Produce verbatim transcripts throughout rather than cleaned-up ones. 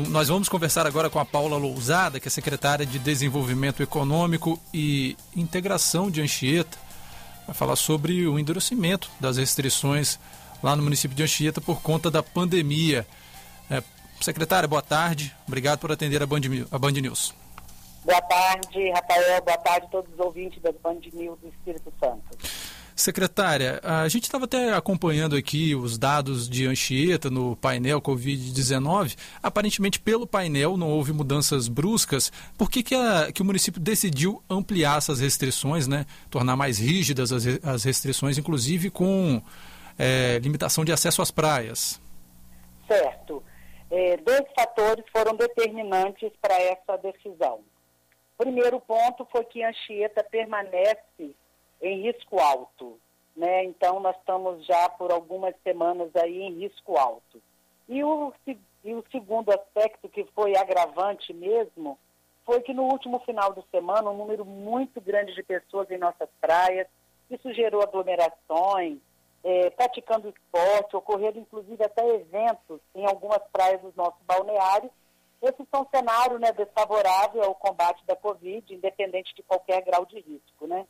nós vamos conversar agora com a Paula Lousada, que é secretária de Desenvolvimento Econômico e Integração de Anchieta. Vai falar sobre o endurecimento das restrições lá no município de Anchieta por conta da pandemia. É, secretária, boa tarde. Obrigado por atender a Band, a Band News. Boa tarde, Rafael. Boa tarde a todos os ouvintes da Band News do Espírito Santo. Secretária, a gente estava até acompanhando aqui os dados de Anchieta no painel covid dezenove. Aparentemente, pelo painel, não houve mudanças bruscas. Por que, que, a, que o município decidiu ampliar essas restrições, né? Tornar mais rígidas as, as restrições, inclusive com é, limitação de acesso às praias? Certo. É, dois fatores foram determinantes para essa decisão. O primeiro ponto foi que Anchieta permanece em risco alto, né? Então nós estamos já por algumas semanas aí em risco alto. E o, e o segundo aspecto, que foi agravante mesmo, foi que no último final de semana um número muito grande de pessoas em nossas praias, isso gerou aglomerações, é, praticando esporte, ocorreram inclusive até eventos em algumas praias dos nossos balneários. Esse é um cenário, né, desfavorável ao combate da Covid, independente de qualquer grau de risco, né?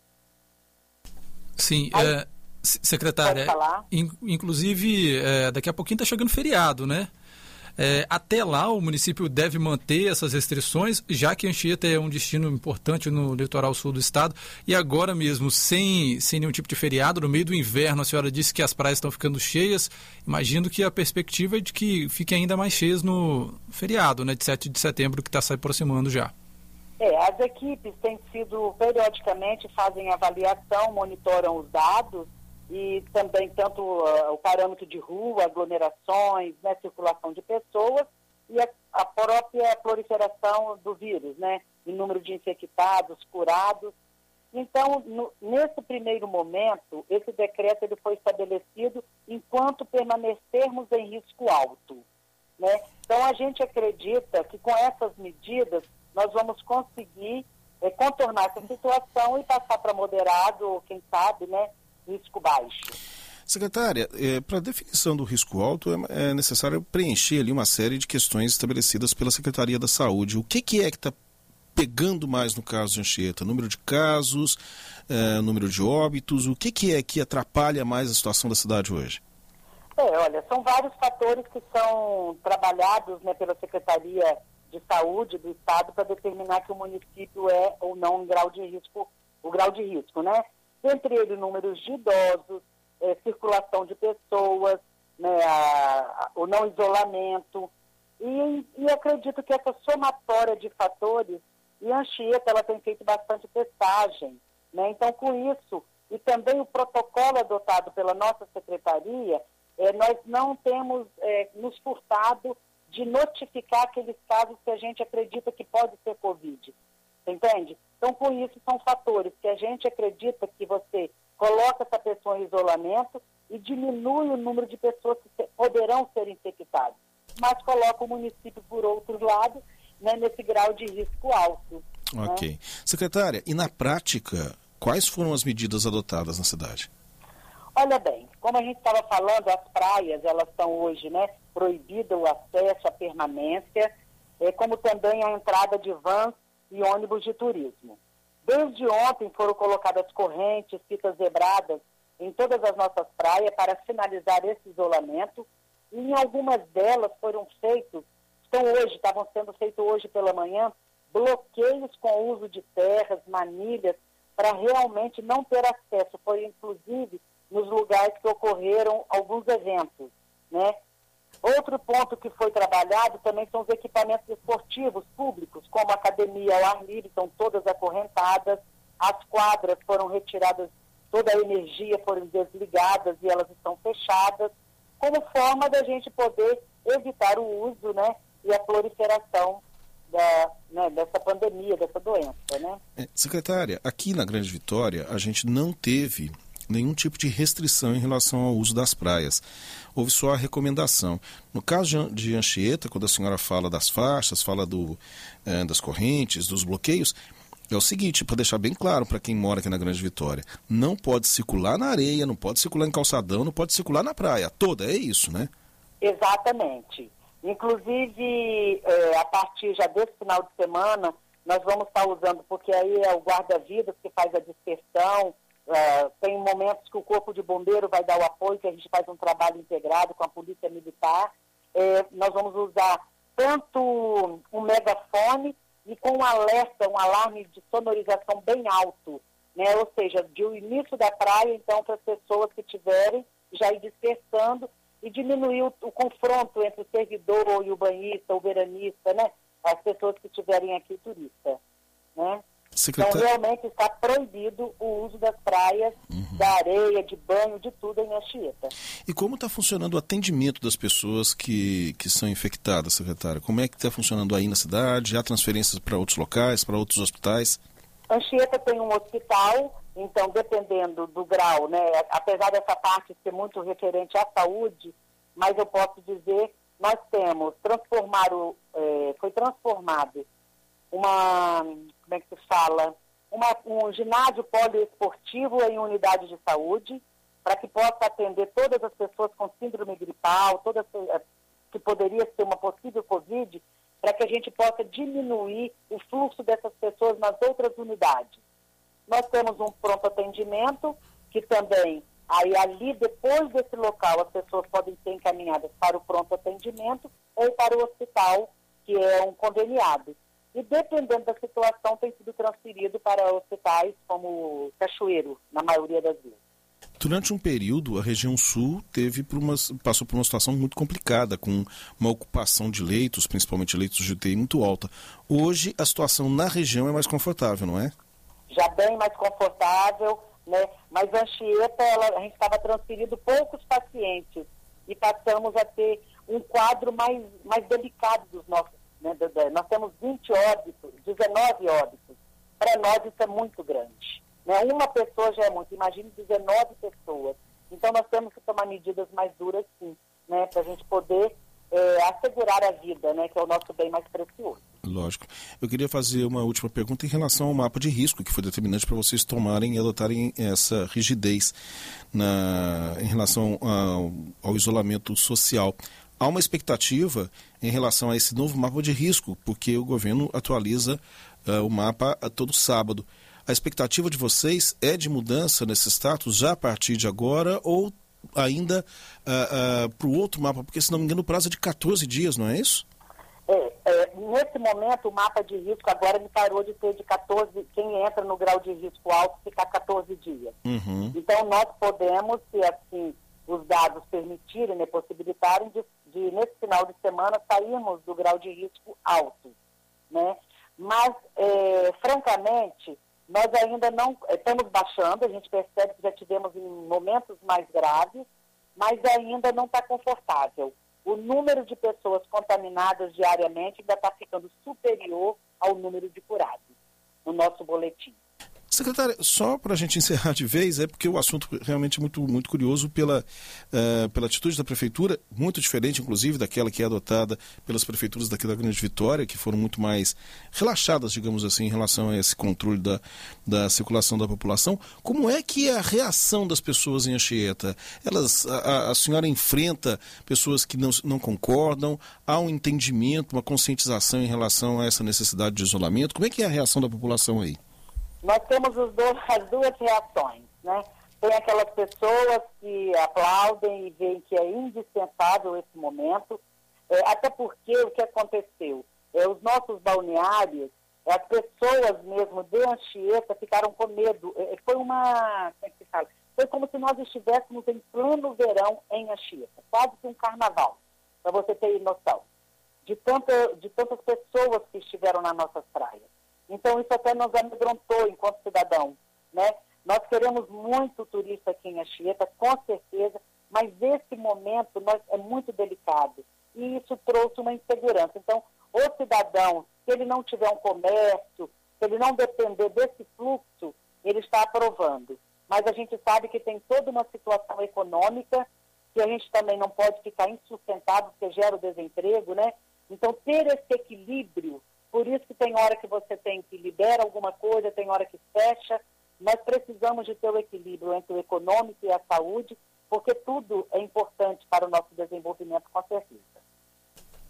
Sim, Aí, é, secretária, in, inclusive é, daqui a pouquinho está chegando feriado, né? É, até lá o município deve manter essas restrições, já que Anchieta é um destino importante no litoral sul do estado, e agora mesmo, sem, sem nenhum tipo de feriado, no meio do inverno, a senhora disse que as praias estão ficando cheias. Imagino que a perspectiva é de que fiquem ainda mais cheias no feriado, né, de sete de setembro, que está se aproximando já. É, as equipes têm sido, periodicamente, fazem avaliação, monitoram os dados e também tanto uh, o parâmetro de rua, aglomerações, né, circulação de pessoas e a, a própria proliferação do vírus, né, em número de infectados, curados. Então, no, nesse primeiro momento, esse decreto ele foi estabelecido enquanto permanecermos em risco alto, né? Então, a gente acredita que com essas medidas nós vamos conseguir é, contornar essa situação e passar para moderado, ou quem sabe, né, risco baixo. Secretária, é, para a definição do risco alto é, é necessário preencher ali uma série de questões estabelecidas pela Secretaria da Saúde. O que, que é que está pegando mais no caso de Anchieta? Número de casos, é, número de óbitos, o que, que é que atrapalha mais a situação da cidade hoje? É, olha, são vários fatores que são trabalhados, né, pela Secretaria de Saúde do Estado para determinar que o município é ou não um grau de risco, o grau de risco, né? Entre eles, números de idosos, é, circulação de pessoas, né, a, a, o não isolamento. E, e acredito que essa somatória de fatores, e a Anchieta, ela tem feito bastante testagem, né? Então, com isso, e também o protocolo adotado pela nossa secretaria, é, nós não temos é, nos furtado de notificar aqueles casos que a gente acredita que pode ser Covid, entende? Então, com isso, são fatores que a gente acredita que você coloca essa pessoa em isolamento e diminui o número de pessoas que poderão ser infectadas, mas coloca o município, por outro lado, né, nesse grau de risco alto. Ok. Né? Secretária, e na prática, quais foram as medidas adotadas na cidade? Olha bem, como a gente estava falando, as praias, elas estão hoje, né, proibido o acesso à permanência, é, como também a entrada de vans e ônibus de turismo. Desde ontem foram colocadas correntes, fitas zebradas em todas as nossas praias para sinalizar esse isolamento, e em algumas delas foram feitos, estão hoje, estavam sendo feitos hoje pela manhã, bloqueios com uso de terras, manilhas, para realmente não ter acesso. Foi inclusive nos lugares que ocorreram alguns eventos, né? Outro ponto que foi trabalhado também são os equipamentos esportivos públicos, como a academia ao ar livre, estão todas acorrentadas, as quadras foram retiradas, toda a energia foram desligadas e elas estão fechadas, como forma da gente poder evitar o uso, né, e a proliferação da, né, dessa pandemia, dessa doença, né? É, secretária, aqui na Grande Vitória a gente não teve nenhum tipo de restrição em relação ao uso das praias. Houve só a recomendação. No caso de Anchieta, quando a senhora fala das faixas, fala do, eh, das correntes, dos bloqueios, é o seguinte, para deixar bem claro para quem mora aqui na Grande Vitória, não pode circular na areia, não pode circular em calçadão, não pode circular na praia toda, é isso, né? Exatamente. Inclusive, é, a partir já desse final de semana, nós vamos estar usando, porque aí é o guarda-vidas que faz a dispersão, é, tem momentos que o Corpo de Bombeiro vai dar o apoio, que a gente faz um trabalho integrado com a Polícia Militar. É, nós vamos usar tanto um megafone e com um alerta, um alarme de sonorização bem alto, né? Ou seja, de o início da praia, então, para as pessoas que tiverem já ir dispersando e diminuir o, o confronto entre o servidor e o banhista, o veranista, né? As pessoas que estiverem aqui turista, né? Secretário... Então, realmente está proibido o uso das praias, uhum. da areia, de banho, de tudo em Anchieta. E como está funcionando o atendimento das pessoas que, que são infectadas, secretária? Como é que está funcionando aí na cidade? Há transferências para outros locais, para outros hospitais? Anchieta tem um hospital, então, dependendo do grau, né? Apesar dessa parte ser muito referente à saúde, mas eu posso dizer, nós temos, transformar o, é, foi transformado uma, como é que se fala, uma, um ginásio poliesportivo em unidade de saúde, para que possa atender todas as pessoas com síndrome gripal, todas que poderia ser uma possível Covid, para que a gente possa diminuir o fluxo dessas pessoas nas outras unidades. Nós temos um pronto atendimento, que também, aí ali depois desse local, as pessoas podem ser encaminhadas para o pronto atendimento ou para o hospital, que é um conveniado. E dependendo da situação, tem sido transferido para hospitais como Cachoeiro, na maioria das vezes. Durante um período, a região sul teve por uma, passou por uma situação muito complicada, com uma ocupação de leitos, principalmente leitos de U T I, muito alta. Hoje, a situação na região é mais confortável, não é? Já bem mais confortável, né? Mas Anchieta, ela, a gente estava transferindo poucos pacientes e passamos a ter um quadro mais, mais delicado dos nossos. Né? Nós temos vinte óbitos, dezenove óbitos. Para nós isso é muito grande. Né? Uma pessoa já é muito, imagine dezenove pessoas. Então nós temos que tomar medidas mais duras, sim, né? Para a gente poder é, assegurar a vida, né? Que é o nosso bem mais precioso. Lógico. Eu queria fazer uma última pergunta em relação ao mapa de risco, que foi determinante para vocês tomarem e adotarem essa rigidez na, em relação ao, ao isolamento social. Há uma expectativa em relação a esse novo mapa de risco, porque o governo atualiza uh, o mapa a todo sábado. A expectativa de vocês é de mudança nesse status já a partir de agora ou ainda uh, uh, para o outro mapa? Porque, se não me engano, o prazo é de quatorze dias, não é isso? É, é, nesse momento, o mapa de risco agora me parou de ser de quatorze, quem entra no grau de risco alto ficar quatorze dias. Uhum. Então, nós podemos, se assim os dados permitirem, né, possibilitarem, de, de, nesse final de semana, sairmos do grau de risco alto, né? Mas, é, francamente, nós ainda não estamos baixando, a gente percebe que já tivemos em momentos mais graves, mas ainda não está confortável. O número de pessoas contaminadas diariamente ainda está ficando superior ao número de curados no nosso boletim. Secretária, só para a gente encerrar de vez, é porque o assunto realmente é muito, muito curioso pela, uh, pela atitude da Prefeitura, muito diferente, inclusive, daquela que é adotada pelas prefeituras daqui da Grande Vitória, que foram muito mais relaxadas, digamos assim, em relação a esse controle da, da circulação da população. Como é que é a reação das pessoas em Anchieta? Elas, a, a senhora enfrenta pessoas que não, não concordam? Há um entendimento, uma conscientização em relação a essa necessidade de isolamento? Como é que é a reação da população aí? Nós temos os dois, as duas reações, né? Tem aquelas pessoas que aplaudem e veem que é indispensável esse momento, é, até porque o que aconteceu? É, os nossos balneários, é, as pessoas mesmo de Anchieta ficaram com medo. É, foi uma... Como é que se fala? Foi como se nós estivéssemos em pleno verão em Anchieta, quase que um carnaval, para você ter noção, de, tanta, de tantas pessoas que estiveram nas nossas praias. Então, isso até nos amedrontou enquanto cidadão, né? Nós queremos muito turista aqui em Anchieta, com certeza, mas esse momento nós, é muito delicado e isso trouxe uma insegurança. Então, o cidadão, se ele não tiver um comércio, se ele não depender desse fluxo, ele está aprovando. Mas a gente sabe que tem toda uma situação econômica que a gente também não pode ficar insustentável, porque gera o desemprego, né? Então, ter esse equilíbrio. Por isso que tem hora que você tem que libera alguma coisa, tem hora que fecha. Nós precisamos de ter o equilíbrio entre o econômico e a saúde, porque tudo é importante para o nosso desenvolvimento, com certeza.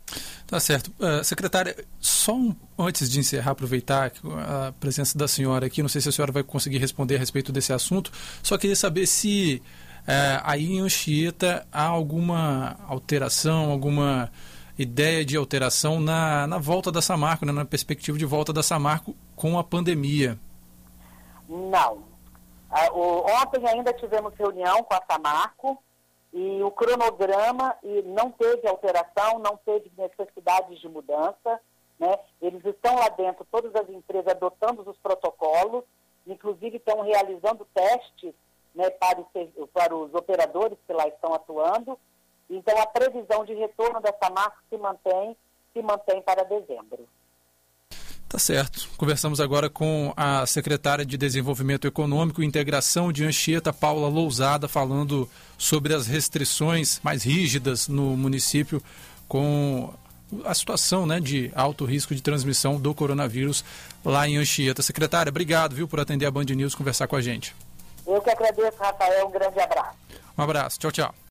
Tá certo. Uh, secretária, só um, antes de encerrar, aproveitar a presença da senhora aqui, não sei se a senhora vai conseguir responder a respeito desse assunto, só queria saber se uh, aí em Anchieta há alguma alteração, alguma ideia de alteração na, na volta da Samarco, né, na perspectiva de volta da Samarco com a pandemia. Não. Uh, o, ontem ainda tivemos reunião com a Samarco, e o cronograma e não teve alteração, não teve necessidade de mudança, né? Eles estão lá dentro, todas as empresas adotando os protocolos, inclusive estão realizando testes, né, para, os, para os operadores que lá estão atuando. Então a previsão de retorno da Samarco se mantém, se mantém para dezembro. Tá certo. Conversamos agora com a secretária de Desenvolvimento Econômico e Integração de Anchieta, Paula Lousada, falando sobre as restrições mais rígidas no município com a situação, né, de alto risco de transmissão do coronavírus lá em Anchieta. Secretária, obrigado, viu, por atender a Band News e conversar com a gente. Eu que agradeço, Rafael. Um grande abraço. Um abraço. Tchau, tchau.